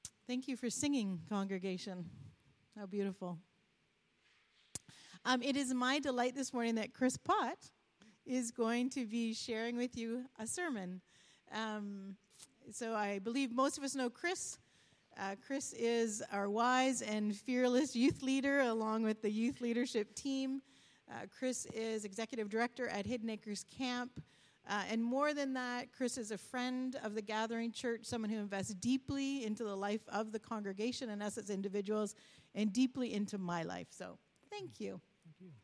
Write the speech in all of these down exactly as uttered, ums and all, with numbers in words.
Thank you for singing, congregation. How beautiful. Um, it is my delight this morning that Chris Pott is going to be sharing with you a sermon. Um, so I believe most of us know Chris. Uh, Chris is our wise and fearless youth leader along with the youth leadership team. Uh, Chris is executive director at Hidden Acres Camp. Uh, and more than that, Chris is a friend of the Gathering Church, someone who invests deeply into the life of the congregation and us as individuals, and deeply into my life. So, thank you. Thank you.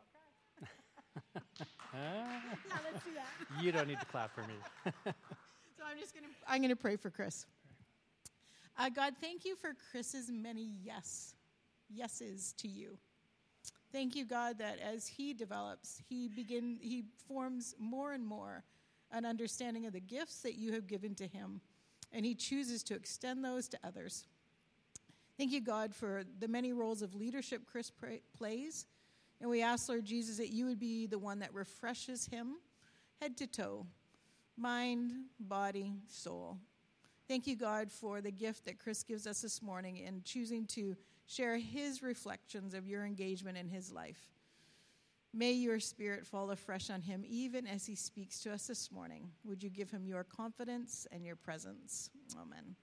Yeah, let's do that. You don't need to clap for me. So I'm just gonna I'm gonna pray for Chris. Uh, God, thank you for Chris's many yes, yeses to you. Thank you, God, that as he develops, he begin he forms more and more an understanding of the gifts that you have given to him, and he chooses to extend those to others. Thank you, God, for the many roles of leadership Chris pra- plays, and we ask, Lord Jesus, that you would be the one that refreshes him head to toe, mind, body, soul. Thank you, God, for the gift that Chris gives us this morning in choosing to share his reflections of your engagement in his life. May your spirit fall afresh on him even as he speaks to us this morning. Would you give him your confidence and your presence? Amen.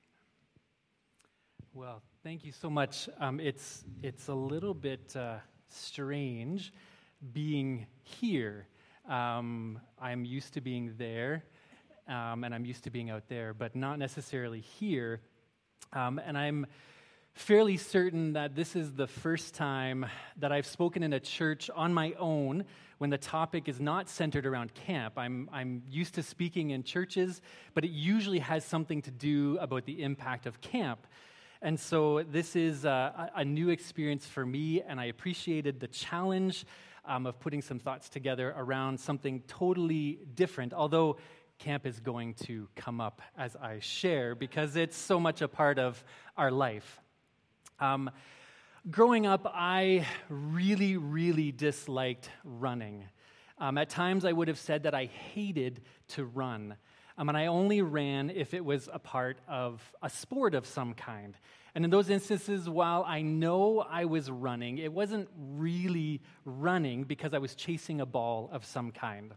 Well, thank you so much. Um, it's it's a little bit uh, strange being here. Um, I'm used to being there, um, and I'm used to being out there, but not necessarily here. Um, and I'm fairly certain that this is the first time that I've spoken in a church on my own when the topic is not centered around camp. I'm I'm used to speaking in churches, but it usually has something to do about the impact of camp. And so this is a, a new experience for me, and I appreciated the challenge um, of putting some thoughts together around something totally different, although camp is going to come up as I share because it's so much a part of our life. Um, growing up, I really, really disliked running. Um, at times, I would have said that I hated to run. Um, and I only ran if it was a part of a sport of some kind. And in those instances, while I know I was running, it wasn't really running because I was chasing a ball of some kind.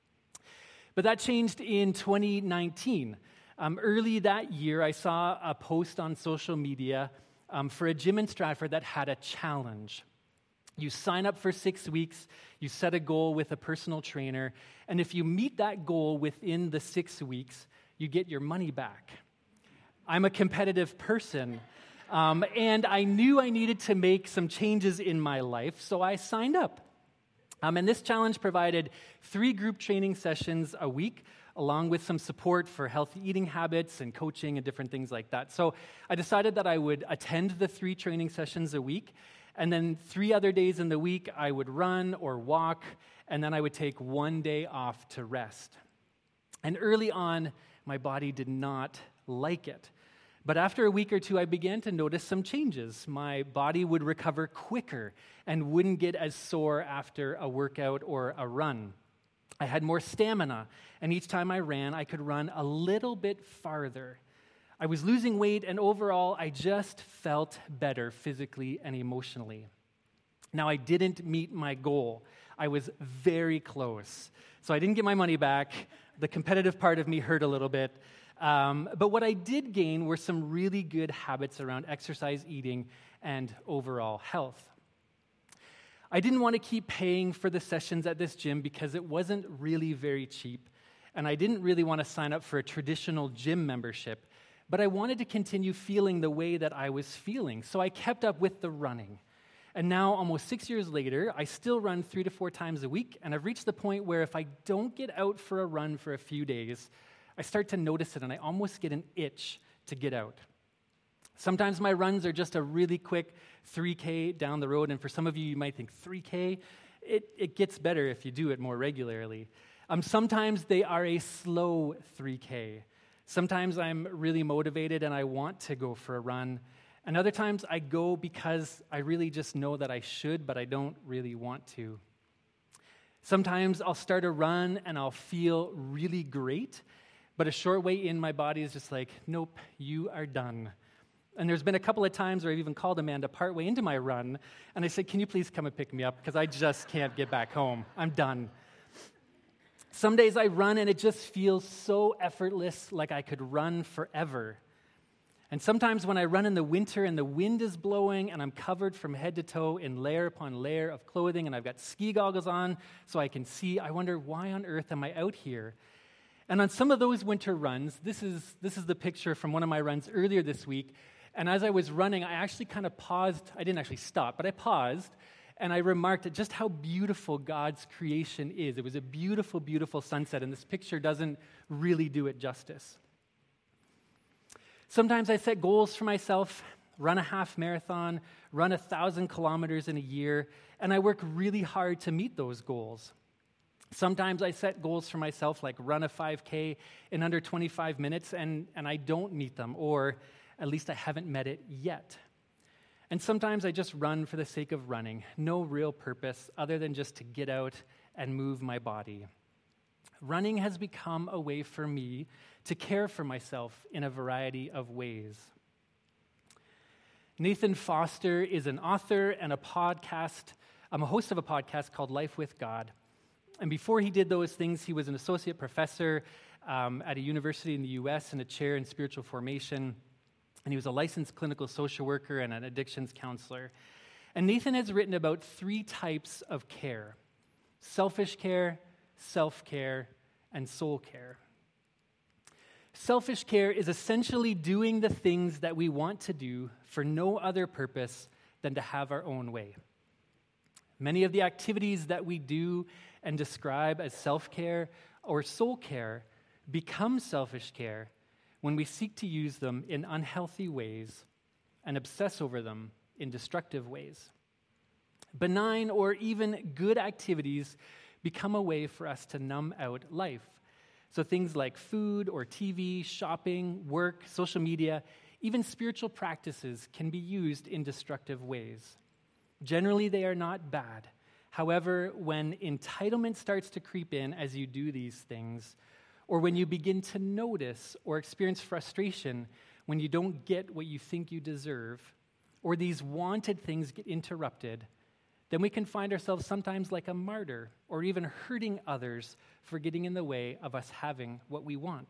But that changed in twenty nineteen. Um, early that year, I saw a post on social media Um, for a gym in Stratford that had a challenge. You sign up for six weeks, you set a goal with a personal trainer, and if you meet that goal within the six weeks, you get your money back. I'm a competitive person, um, and I knew I needed to make some changes in my life, so I signed up. Um, and this challenge provided three group training sessions a week, along with some support for healthy eating habits and coaching and different things like that. So I decided that I would attend the three training sessions a week, and then three other days in the week I would run or walk, and then I would take one day off to rest. And early on, my body did not like it. But after a week or two, I began to notice some changes. My body would recover quicker and wouldn't get as sore after a workout or a run. I had more stamina, and each time I ran, I could run a little bit farther. I was losing weight, and overall, I just felt better physically and emotionally. Now, I didn't meet my goal. I was very close. So I didn't get my money back. The competitive part of me hurt a little bit. Um, but what I did gain were some really good habits around exercise, eating, and overall health. I didn't want to keep paying for the sessions at this gym because it wasn't really very cheap, and I didn't really want to sign up for a traditional gym membership, but I wanted to continue feeling the way that I was feeling, so I kept up with the running. And now, almost six years later, I still run three to four times a week, and I've reached the point where if I don't get out for a run for a few days, I start to notice it, and I almost get an itch to get out. Sometimes my runs are just a really quick three K down the road, and for some of you, you might think three K, it, it gets better if you do it more regularly. Um, sometimes they are a slow three K. Sometimes I'm really motivated and I want to go for a run, and other times I go because I really just know that I should, but I don't really want to. Sometimes I'll start a run and I'll feel really great, but a short way in, my body is just like, nope, you are done. And there's been a couple of times where I've even called Amanda partway into my run, and I said, can you please come and pick me up, because I just can't get back home. I'm done. Some days I run, and it just feels so effortless, like I could run forever. And sometimes when I run in the winter and the wind is blowing and I'm covered from head to toe in layer upon layer of clothing and I've got ski goggles on so I can see, I wonder, why on earth am I out here? And on some of those winter runs, this is this is the picture from one of my runs earlier this week, and as I was running, I actually kind of paused. I didn't actually stop, but I paused, and I remarked at just how beautiful God's creation is. It was a beautiful, beautiful sunset, and this picture doesn't really do it justice. Sometimes I set goals for myself, run a half marathon, run a thousand kilometers in a year, and I work really hard to meet those goals. Sometimes I set goals for myself, like run a five K in under twenty-five minutes, and, and I don't meet them, or at least I haven't met it yet. And sometimes I just run for the sake of running, no real purpose other than just to get out and move my body. Running has become a way for me to care for myself in a variety of ways. Nathan Foster is an author and a podcast. I'm a host of a podcast called Life with God. And before he did those things, he was an associate professor um, at a university in the U S and a chair in spiritual formation. And he was a licensed clinical social worker and an addictions counselor. And Nathan has written about three types of care: selfish care, self-care, and soul care. Selfish care is essentially doing the things that we want to do for no other purpose than to have our own way. Many of the activities that we do and describe as self-care or soul care become selfish care when we seek to use them in unhealthy ways and obsess over them in destructive ways. Benign or even good activities become a way for us to numb out life. So things like food or T V, shopping, work, social media, even spiritual practices can be used in destructive ways. Generally, they are not bad. However, when entitlement starts to creep in as you do these things, or when you begin to notice or experience frustration when you don't get what you think you deserve, or these wanted things get interrupted, then we can find ourselves sometimes like a martyr or even hurting others for getting in the way of us having what we want.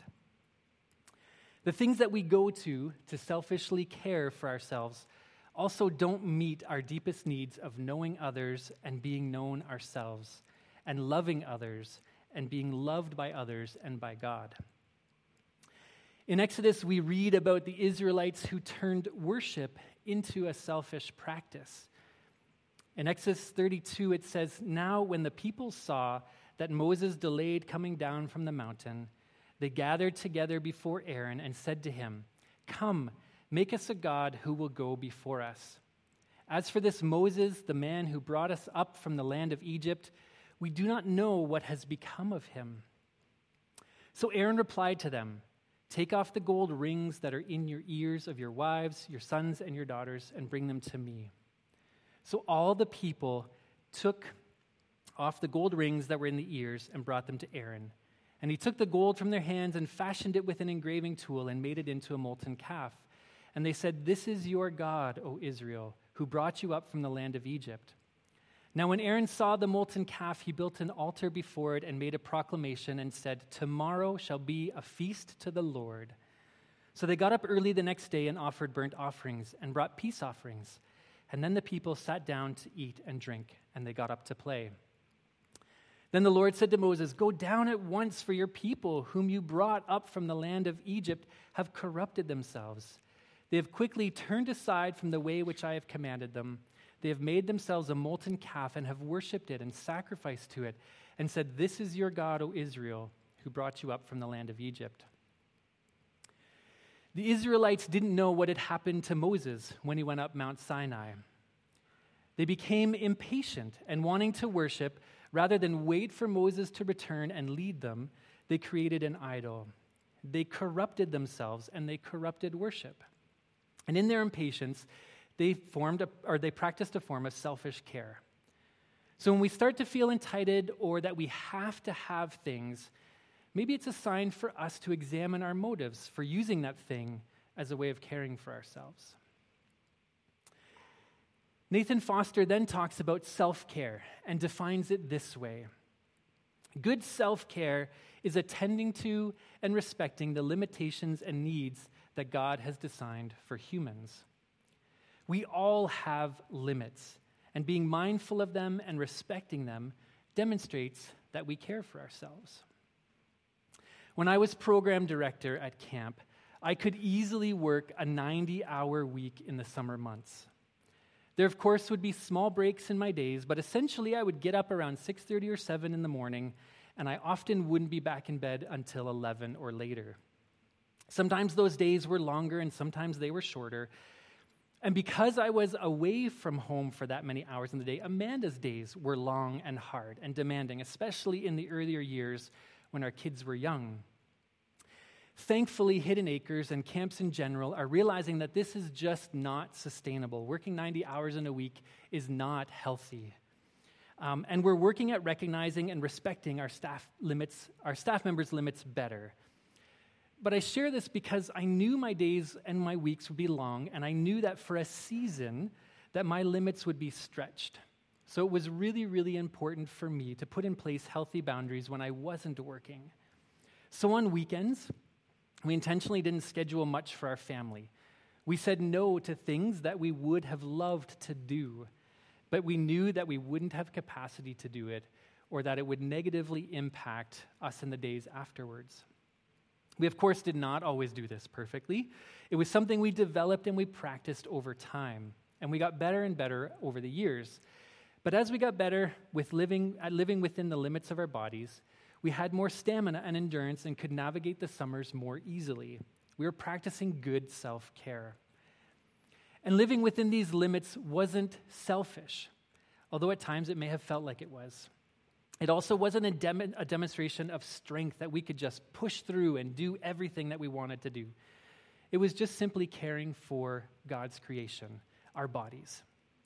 The things that we go to to selfishly care for ourselves also don't meet our deepest needs of knowing others and being known ourselves, and loving others and being loved by others and by God. In Exodus, we read about the Israelites who turned worship into a selfish practice. In Exodus thirty-two, it says, "Now when the people saw that Moses delayed coming down from the mountain, they gathered together before Aaron and said to him, 'Come, make us a god who will go before us. As for this Moses, the man who brought us up from the land of Egypt, we do not know what has become of him.' So Aaron replied to them, 'Take off the gold rings that are in your ears of your wives, your sons, and your daughters, and bring them to me.' So all the people took off the gold rings that were in the ears and brought them to Aaron. And he took the gold from their hands and fashioned it with an engraving tool and made it into a molten calf. And they said, 'This is your God, O Israel, who brought you up from the land of Egypt.' Now when Aaron saw the molten calf, he built an altar before it and made a proclamation and said, 'Tomorrow shall be a feast to the Lord.' So they got up early the next day and offered burnt offerings and brought peace offerings. And then the people sat down to eat and drink, and they got up to play. Then the Lord said to Moses, 'Go down at once, for your people, whom you brought up from the land of Egypt, have corrupted themselves. They have quickly turned aside from the way which I have commanded them. They have made themselves a molten calf and have worshipped it and sacrificed to it, and said, "This is your God, O Israel, who brought you up from the land of Egypt." The Israelites didn't know what had happened to Moses when he went up Mount Sinai. They became impatient and wanting to worship, rather than wait for Moses to return and lead them, they created an idol. They corrupted themselves and they corrupted worship. And in their impatience, they formed a, or they practiced a form of selfish care. So when we start to feel entitled or that we have to have things, maybe it's a sign for us to examine our motives for using that thing, as a way of caring for ourselves. Nathan Foster then talks about self-care and defines it this way. Good self-care is attending to and respecting the limitations and needs that God has designed for humans. We all have limits, and being mindful of them and respecting them demonstrates that we care for ourselves. When I was program director at camp, I could easily work a ninety-hour week in the summer months. There, of course, would be small breaks in my days, but essentially I would get up around six thirty or seven in the morning, and I often wouldn't be back in bed until eleven or later. Sometimes those days were longer, and sometimes they were shorter. And because I was away from home for that many hours in the day, Amanda's days were long and hard and demanding, especially in the earlier years when our kids were young. Thankfully, Hidden Acres and camps in general are realizing that this is just not sustainable. Working ninety hours in a week is not healthy. Um, and we're working at recognizing and respecting our staff limits, our staff members' limits better. But I share this because I knew my days and my weeks would be long, and I knew that for a season that my limits would be stretched. So it was really, really important for me to put in place healthy boundaries when I wasn't working. So on weekends, we intentionally didn't schedule much for our family. We said no to things that we would have loved to do, but we knew that we wouldn't have capacity to do it or that it would negatively impact us in the days afterwards. We, of course, did not always do this perfectly. It was something we developed and we practiced over time, and we got better and better over the years. But as we got better with living, at living within the limits of our bodies, we had more stamina and endurance and could navigate the summers more easily. We were practicing good self-care. And living within these limits wasn't selfish, although at times it may have felt like it was. It also wasn't a, dem- a demonstration of strength that we could just push through and do everything that we wanted to do. It was just simply caring for God's creation, our bodies.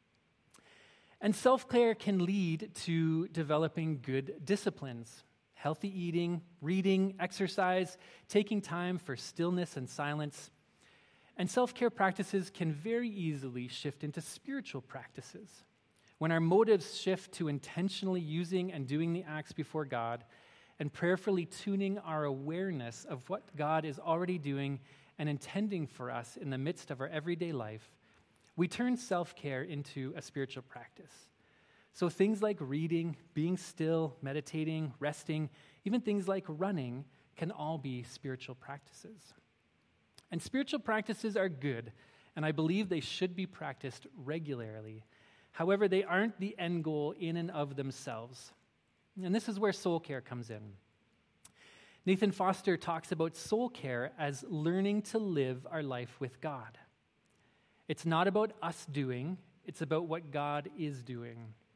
And self-care can lead to developing good disciplines. Healthy eating, reading, exercise, taking time for stillness and silence. And self-care practices can very easily shift into spiritual practices. When our motives shift to intentionally using and doing the acts before God and prayerfully tuning our awareness of what God is already doing and intending for us in the midst of our everyday life, we turn self-care into a spiritual practice. So things like reading, being still, meditating, resting, even things like running can all be spiritual practices. And spiritual practices are good, and I believe they should be practiced regularly. However, they aren't the end goal in and of themselves. And this is where soul care comes in. Nathan Foster talks about soul care as learning to live our life with God. It's not about us doing, it's about what God is doing.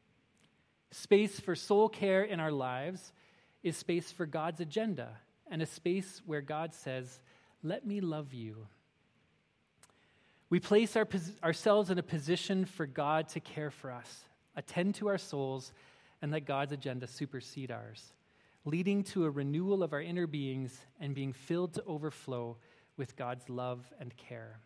Space for soul care in our lives is space for God's agenda and a space where God says, "Let me love you." We place our, ourselves in a position for God to care for us, attend to our souls, and let God's agenda supersede ours, leading to a renewal of our inner beings and being filled to overflow with God's love and care.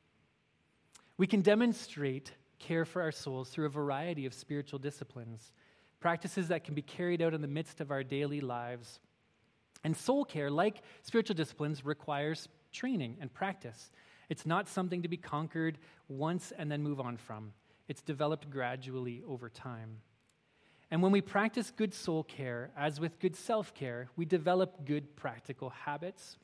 We can demonstrate care for our souls through a variety of spiritual disciplines, practices that can be carried out in the midst of our daily lives. And soul care, like spiritual disciplines, requires training and practice. It's not something to be conquered once and then move on from. It's developed gradually over time. And when we practice good soul care, as with good self-care, we develop good practical habits.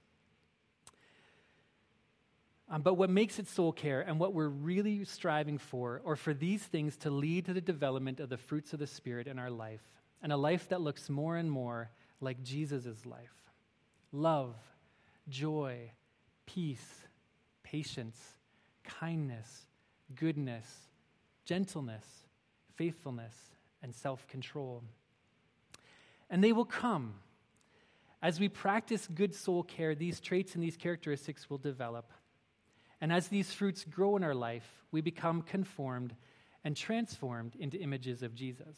Um, but what makes it soul care and what we're really striving for, or for these things to lead to the development of the fruits of the Spirit in our life, and a life that looks more and more like Jesus' life. Love, joy, peace, patience, kindness, goodness, gentleness, faithfulness, and self-control. And they will come. As we practice good soul care, these traits and these characteristics will develop. And as these fruits grow in our life, we become conformed and transformed into images of Jesus.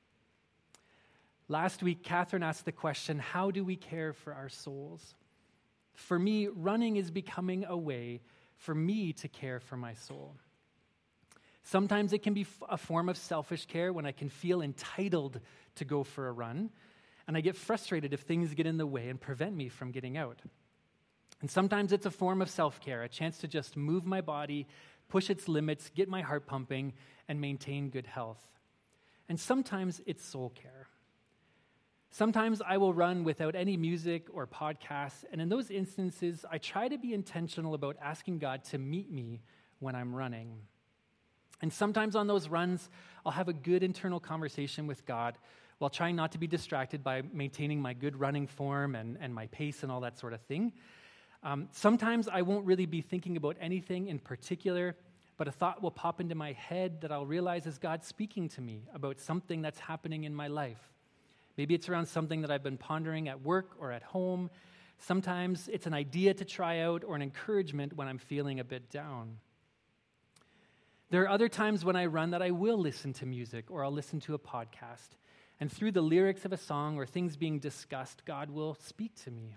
Last week, Catherine asked the question, how do we care for our souls? For me, running is becoming a way for me to care for my soul. Sometimes it can be a form of selfish care when I can feel entitled to go for a run, and I get frustrated if things get in the way and prevent me from getting out. And sometimes it's a form of self-care, a chance to just move my body, push its limits, get my heart pumping, and maintain good health. And sometimes it's soul care. Sometimes I will run without any music or podcasts, and in those instances, I try to be intentional about asking God to meet me when I'm running. And sometimes on those runs, I'll have a good internal conversation with God while trying not to be distracted by maintaining my good running form and, and my pace and all that sort of thing. Um, sometimes I won't really be thinking about anything in particular, but a thought will pop into my head that I'll realize is God speaking to me about something that's happening in my life. Maybe it's around something that I've been pondering at work or at home. Sometimes it's an idea to try out or an encouragement when I'm feeling a bit down. There are other times when I run that I will listen to music or I'll listen to a podcast. And through the lyrics of a song or things being discussed, God will speak to me.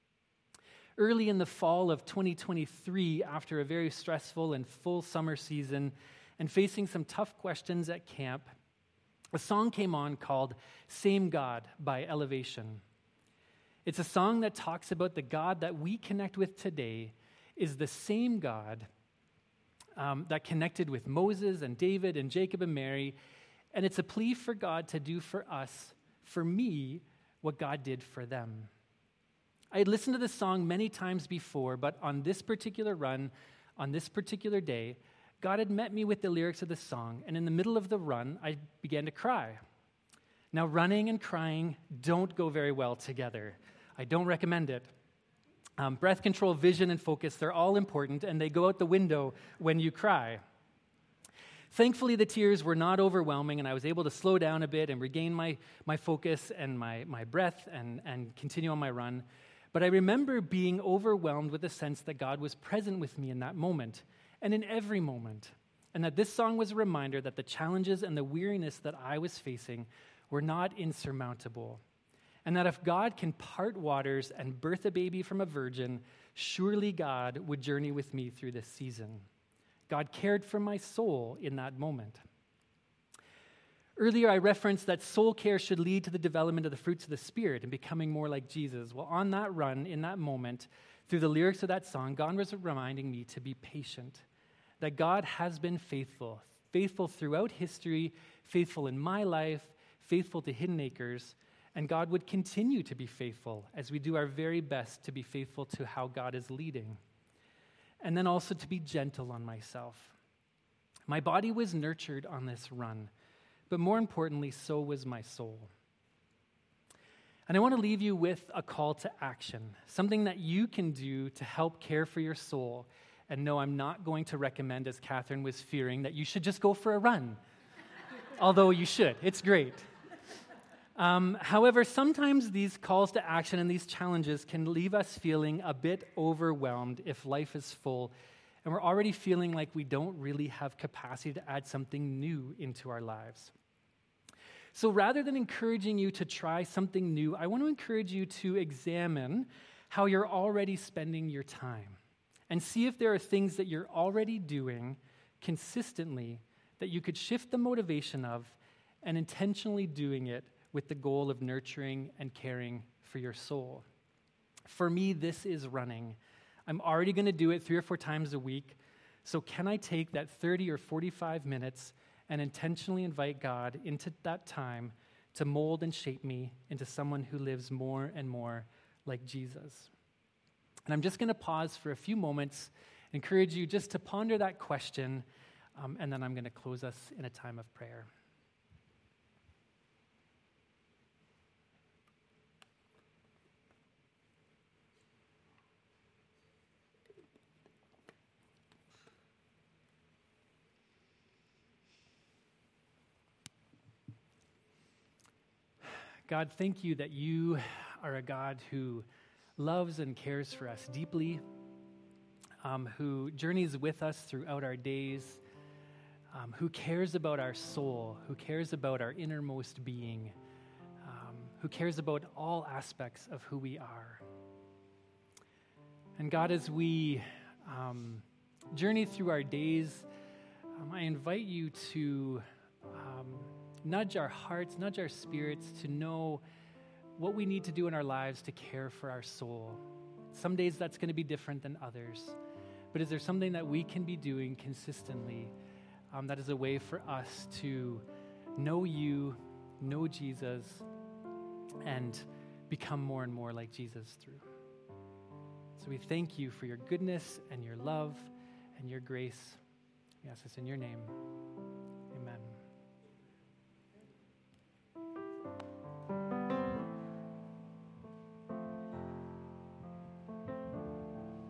Early in the fall of twenty twenty-three, after a very stressful and full summer season and facing some tough questions at camp, a song came on called Same God by Elevation. It's a song that talks about the God that we connect with today is the same God um, that connected with Moses and David and Jacob and Mary. And it's a plea for God to do for us, for me, what God did for them. I had listened to this song many times before, but on this particular run, on this particular day, God had met me with the lyrics of the song, and in the middle of the run, I began to cry. Now, running and crying don't go very well together. I don't recommend it. Um, breath control, vision, and focus, they're all important, and they go out the window when you cry. Thankfully, the tears were not overwhelming, and I was able to slow down a bit and regain my, my focus and my, my breath and, and continue on my run. But I remember being overwhelmed with the sense that God was present with me in that moment and in every moment, and that this song was a reminder that the challenges and the weariness that I was facing were not insurmountable, and that if God can part waters and birth a baby from a virgin, surely God would journey with me through this season. God cared for my soul in that moment. Earlier, I referenced that soul care should lead to the development of the fruits of the Spirit and becoming more like Jesus. Well, on that run, in that moment, through the lyrics of that song, God was reminding me to be patient, that God has been faithful, faithful throughout history, faithful in my life, faithful to Hidden Acres, and God would continue to be faithful as we do our very best to be faithful to how God is leading. And then also to be gentle on myself. My body was nurtured on this run, but more importantly, so was my soul. And I want to leave you with a call to action, something that you can do to help care for your soul. And no, I'm not going to recommend, as Catherine was fearing, that you should just go for a run, although you should. It's great. Um, however, sometimes these calls to action and these challenges can leave us feeling a bit overwhelmed if life is full, and we're already feeling like we don't really have capacity to add something new into our lives. So rather than encouraging you to try something new, I want to encourage you to examine how you're already spending your time and see if there are things that you're already doing consistently that you could shift the motivation of and intentionally doing it with the goal of nurturing and caring for your soul. For me, this is running. I'm already going to do it three or four times a week, so can I take that thirty or forty-five minutes and intentionally invite God into that time to mold and shape me into someone who lives more and more like Jesus? And I'm just going to pause for a few moments, encourage you just to ponder that question, um, and then I'm going to close us in a time of prayer. God, thank you that you are a God who loves and cares for us deeply, um, who journeys with us throughout our days, um, who cares about our soul, who cares about our innermost being, um, who cares about all aspects of who we are. And God, as we um, journey through our days, um, I invite you to um, nudge our hearts, nudge our spirits to know what we need to do in our lives to care for our soul. Some days that's going to be different than others. But is there something that we can be doing consistently um, that is a way for us to know you, know Jesus, and become more and more like Jesus through? So we thank you for your goodness and your love and your grace. We ask this in your name.